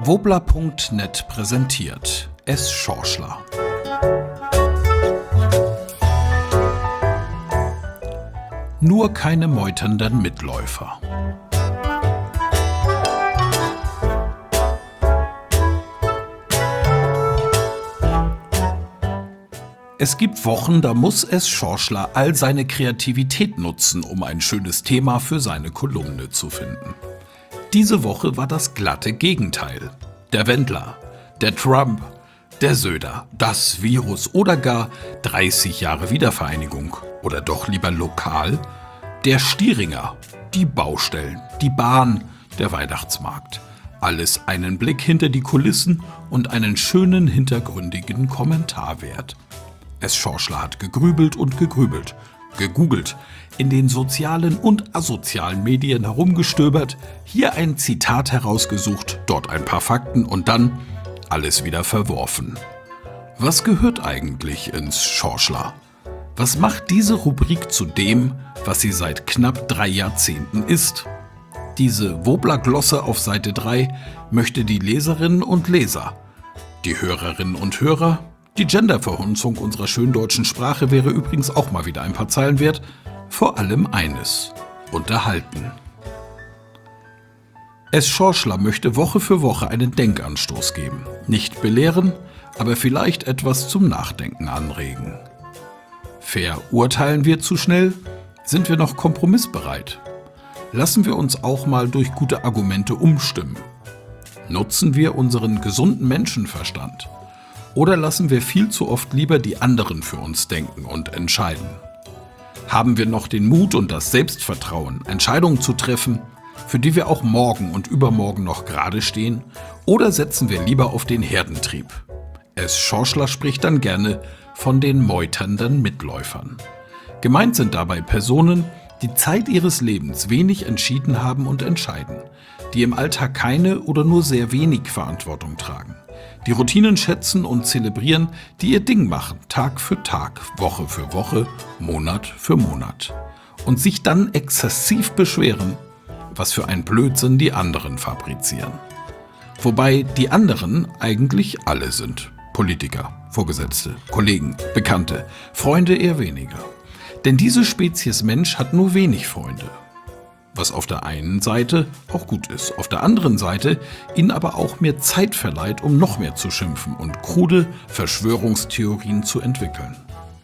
Wobler.net präsentiert S. Schorschler. Nur keine meuternden Mitläufer. Es gibt Wochen, da muss S. Schorschler all seine Kreativität nutzen, um ein schönes Thema für seine Kolumne zu finden. Diese Woche war das glatte Gegenteil. Der Wendler, der Trump, der Söder, das Virus oder gar 30 Jahre Wiedervereinigung. Oder doch lieber lokal? Der Stieringer, die Baustellen, die Bahn, der Weihnachtsmarkt. Alles einen Blick hinter die Kulissen und einen schönen hintergründigen Kommentar wert. S. Schorschler hat gegrübelt und gegrübelt, gegoogelt, in den sozialen und asozialen Medien herumgestöbert, hier ein Zitat herausgesucht, dort ein paar Fakten und dann alles wieder verworfen. Was gehört eigentlich ins Schorschler? Was macht diese Rubrik zu dem, was sie seit knapp 3 Jahrzehnten ist? Diese Wobler-Glosse auf Seite 3 möchte die Leserinnen und Leser, die Hörerinnen und Hörer. Die Genderverhunzung unserer schönen deutschen Sprache wäre übrigens auch mal wieder ein paar Zeilen wert. Vor allem eines: unterhalten. S. Schorschler möchte Woche für Woche einen Denkanstoß geben. Nicht belehren, aber vielleicht etwas zum Nachdenken anregen. Verurteilen wir zu schnell? Sind wir noch kompromissbereit? Lassen wir uns auch mal durch gute Argumente umstimmen? Nutzen wir unseren gesunden Menschenverstand? Oder lassen wir viel zu oft lieber die anderen für uns denken und entscheiden? Haben wir noch den Mut und das Selbstvertrauen, Entscheidungen zu treffen, für die wir auch morgen und übermorgen noch gerade stehen? Oder setzen wir lieber auf den Herdentrieb? S. Schorschler spricht dann gerne von den meuternden Mitläufern. Gemeint sind dabei Personen, die Zeit ihres Lebens wenig entschieden haben und entscheiden, die im Alltag keine oder nur sehr wenig Verantwortung tragen, die Routinen schätzen und zelebrieren, die ihr Ding machen, Tag für Tag, Woche für Woche, Monat für Monat. Und sich dann exzessiv beschweren, was für ein Blödsinn die anderen fabrizieren. Wobei die anderen eigentlich alle sind. Politiker, Vorgesetzte, Kollegen, Bekannte, Freunde eher weniger. Denn diese Spezies Mensch hat nur wenig Freunde. Was auf der einen Seite auch gut ist, auf der anderen Seite ihnen aber auch mehr Zeit verleiht, um noch mehr zu schimpfen und krude Verschwörungstheorien zu entwickeln.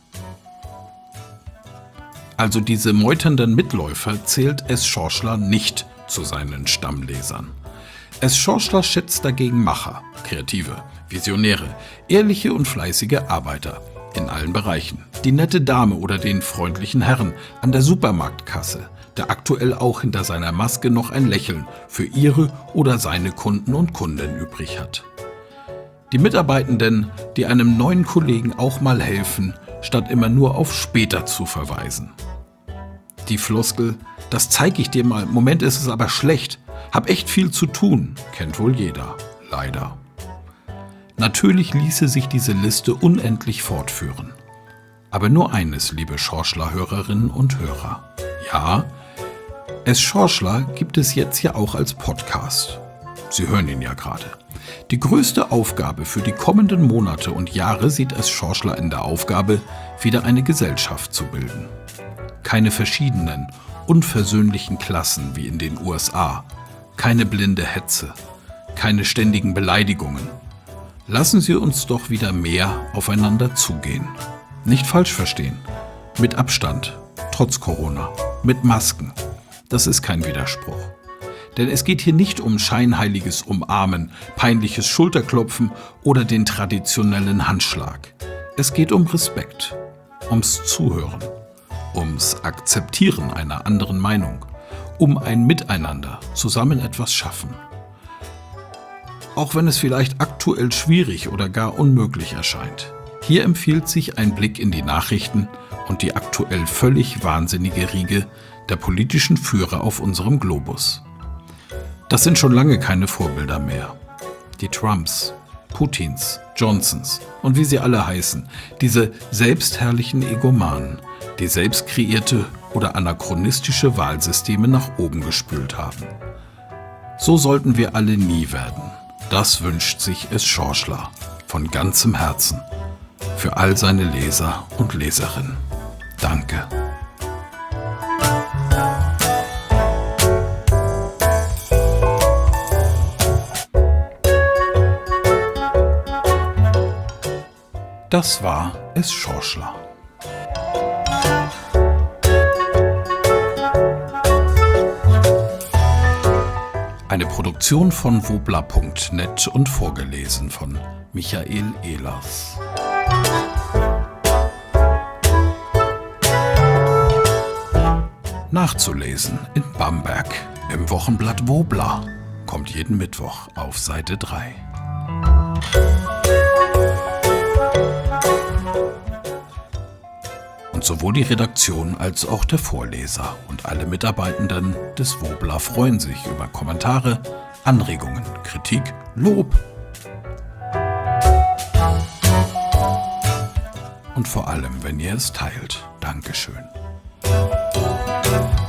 Also diese meuternden Mitläufer zählt S. Schorschler nicht zu seinen Stammlesern. S. Schorschler schätzt dagegen Macher, Kreative, Visionäre, ehrliche und fleißige Arbeiter in allen Bereichen. Die nette Dame oder den freundlichen Herrn an der Supermarktkasse, der aktuell auch hinter seiner Maske noch ein Lächeln für ihre oder seine Kunden und Kundinnen übrig hat. Die Mitarbeitenden, die einem neuen Kollegen auch mal helfen, statt immer nur auf später zu verweisen. Die Floskel, das zeige ich dir mal, Moment ist es aber schlecht, hab echt viel zu tun, kennt wohl jeder, leider. Natürlich ließe sich diese Liste unendlich fortführen. Aber nur eines, liebe Schorschler-Hörerinnen und Hörer. Ja, S. Schorschler gibt es jetzt ja auch als Podcast. Sie hören ihn ja gerade. Die größte Aufgabe für die kommenden Monate und Jahre sieht S. Schorschler in der Aufgabe, wieder eine Gesellschaft zu bilden. Keine verschiedenen, unversöhnlichen Klassen wie in den USA. Keine blinde Hetze. Keine ständigen Beleidigungen. Lassen Sie uns doch wieder mehr aufeinander zugehen. Nicht falsch verstehen. Mit Abstand, trotz Corona, mit Masken. Das ist kein Widerspruch. Denn es geht hier nicht um scheinheiliges Umarmen, peinliches Schulterklopfen oder den traditionellen Handschlag. Es geht um Respekt, ums Zuhören, ums Akzeptieren einer anderen Meinung, um ein Miteinander, zusammen etwas schaffen. Auch wenn es vielleicht aktuell schwierig oder gar unmöglich erscheint. Hier empfiehlt sich ein Blick in die Nachrichten und die aktuell völlig wahnsinnige Riege der politischen Führer auf unserem Globus. Das sind schon lange keine Vorbilder mehr. Die Trumps, Putins, Johnsons und wie sie alle heißen, diese selbstherrlichen Egomanen, die selbst kreierte oder anachronistische Wahlsysteme nach oben gespült haben. So sollten wir alle nie werden. Das wünscht sich es Schorschler von ganzem Herzen für all seine Leser und Leserinnen. Danke. Das war es Schorschler. Eine Produktion von wobla.net und vorgelesen von Michael Ehlers. Nachzulesen in Bamberg im Wochenblatt Wobla. Kommt jeden Mittwoch auf Seite 3. Und sowohl die Redaktion als auch der Vorleser und alle Mitarbeitenden des Wobla freuen sich über Kommentare, Anregungen, Kritik, Lob. Und vor allem, wenn ihr es teilt. Dankeschön.